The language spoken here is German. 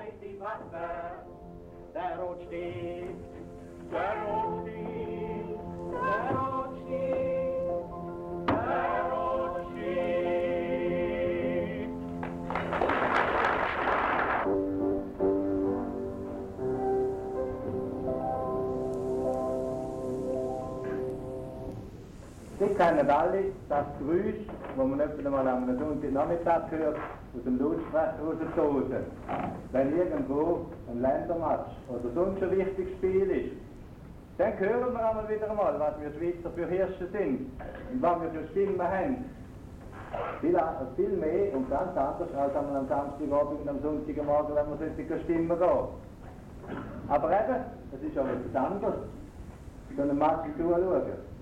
heißt die Waffe, der Rotstift, der Rotstift, der Rotstift, der Rotstift. Sie kennen alle das Geräusch, das man öfter einmal am Sonntagnachmittag hört, aus dem Lautsprecher rausstoßen. Wenn irgendwo ein Ländermatch oder sonst ein wichtiges Spiel ist, dann hören wir einmal wieder einmal, was wir Schweizer für Hirsche sind und was wir für Stimmen haben. Viel mehr und ganz anders als am Samstagabend und am Sonntagmorgen, wenn wir solche Stimmen gehen. Aber eben, es ist auch etwas anderes, so einem Match zuschauen.